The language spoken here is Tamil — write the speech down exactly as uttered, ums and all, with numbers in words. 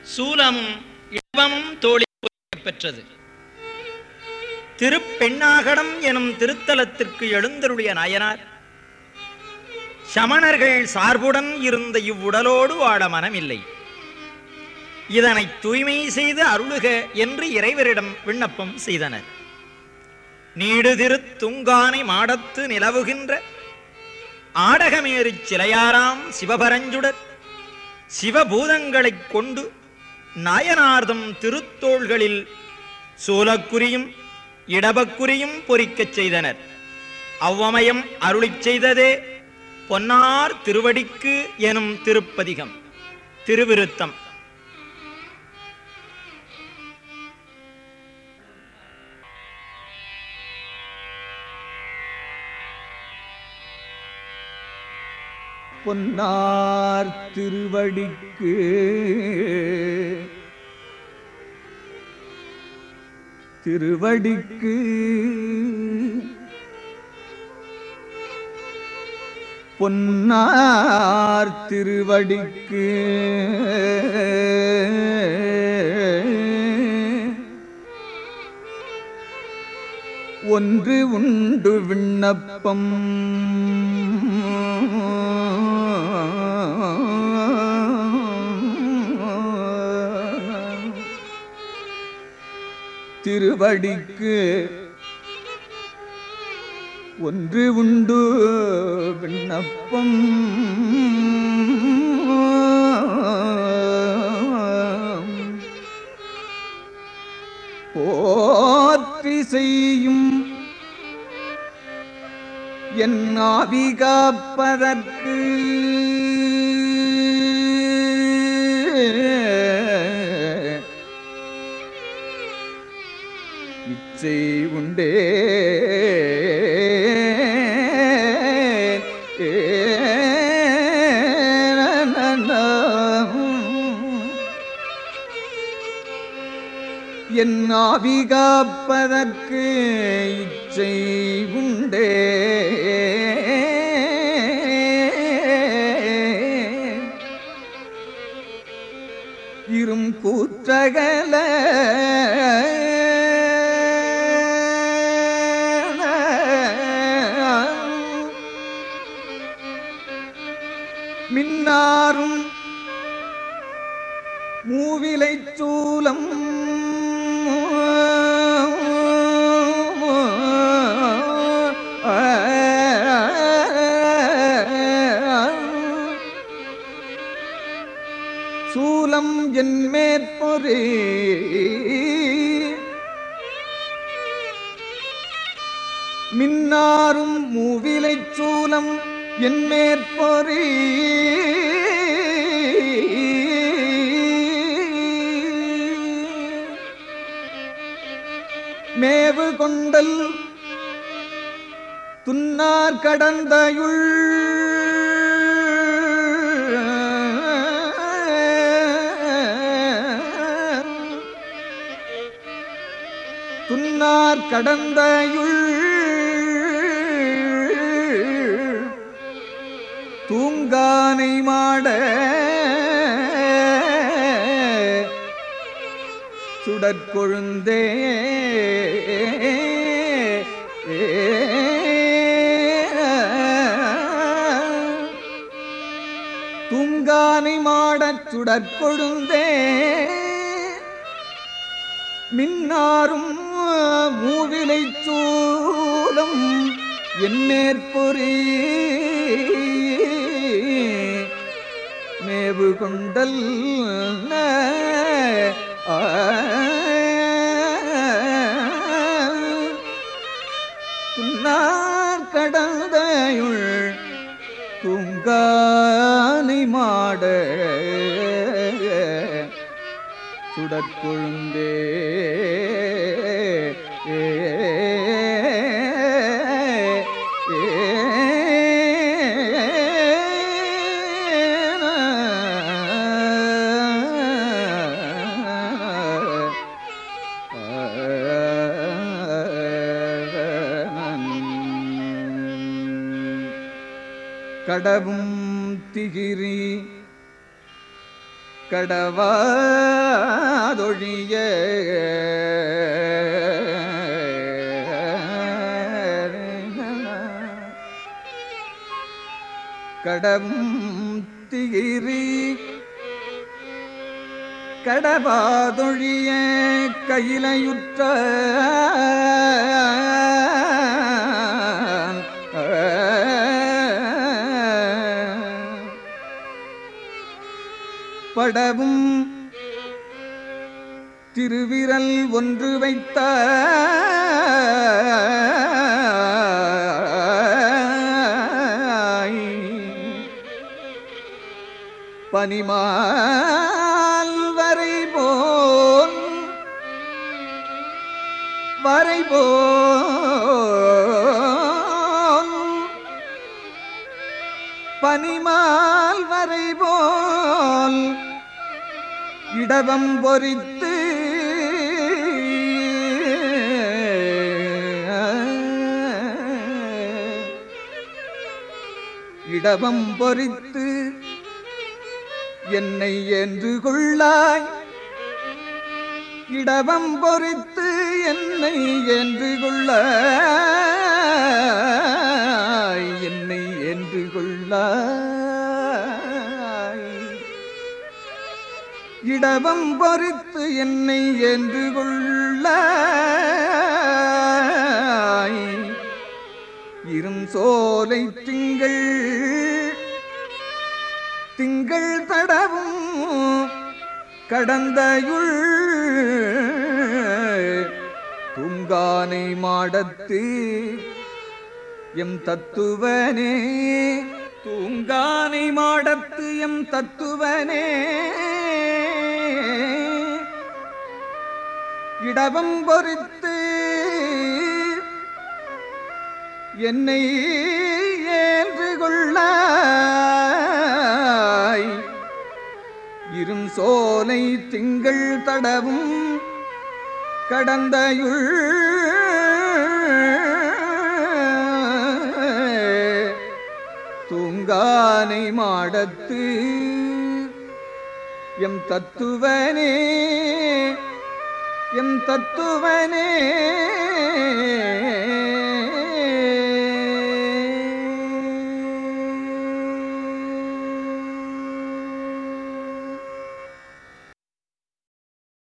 சூலமும் இளவமும் தோழி பெற்றது. திருப்பெண்ணாகடம் எனும் திருத்தலத்திற்கு எழுந்தருடைய நாயனார் சமணர்கள் சார்புடன் இருந்த இவ்வுடலோடு வாழ மனமில்லை, இதனை தூய்மை செய்து அருளுக என்று இறைவரிடம் விண்ணப்பம் செய்தனர். நீடு திரு துங்கானை மாடத்து நிலவுகின்ற ஆடகமேறிச் சிலையாராம் சிவபரஞ்சுடர் சிவபூதங்களைக் கொண்டு நாயனார்தம் திருத்தோள்களில் சோலக்குரியும் இடபக்குரியும் பொறிக்கச் செய்தனர். அவ்வமயம் அருளிச் செய்ததே பொன்னார் திருவடிக்கு எனும் திருப்பதிகம். திருவிருத்தம். பொன்னார் திருவடிக்கு திருவடிக்கு பொன்னார் திருவடிக்கு ஒன்று உண்டு விண்ணப்பம் திருவடிக்கு ஒன்று உண்டு விண்ணப்பம் போற்றி செய்யும் என் ஆவி காப்பதற்கு இச்சை உண்டே என் ஆவி காப்பதற்கு இச்சை உண்டே இரும் கூற்றகல மின்னாரும் மூவிலைச் சூலம் சூலம் என் மேற்பொரே மின்னாரும் மூவிலைச் சூலம் என் மேற்பொரே மேவு கொண்டல் துன்னார் கடந்தையுள் துன்னார் கடந்தையுள் தூங்கானை மாட சுடற்கொழுந்தே தூங்கானை மாடச் சுடற்கொழுந்தே மின்னாரும் மூவிலைச் சூலம் என் மேற்பொரே மேவு கொண்டல் துன்னார் கடந்தையுள் தூங்கானை மாட சுடற்கொழுந்தே கடவும் திகிரி கடவாதொழிய கடவும் திகிரி கடவாதொழிய கையிலையுற்ற படவும் திருவிரல் ஒன்று வைத்த பனிமால் வரைபோல் வரைபோல் பனிமால் வரைபோல் இடவம் பொறித்து இடவம் பொறித்து என்னை என்று கொள்ளாய் இடவம் பொறித்து என்னை என்று கொள்ளாய் என்னை என்று கொள்ளாய் இடவம் பொறித்து என்னை என்று கொள்ளாய் இரும் சோலை திங்கள் திங்கள் தடவும் கடந்தையுள் தூங்கானை மாடத்து எம் தத்துவனே தூங்கானை மாடத்து எம் தத்துவனே இடவம் பொறித்து என்னை ஏன்று கொள்ளாய் இரும் சோலை திங்கள் தடவும் கடந்தையுள் தூங்கானை மாடத்து எம் தத்துவனே எம் தத்துவனே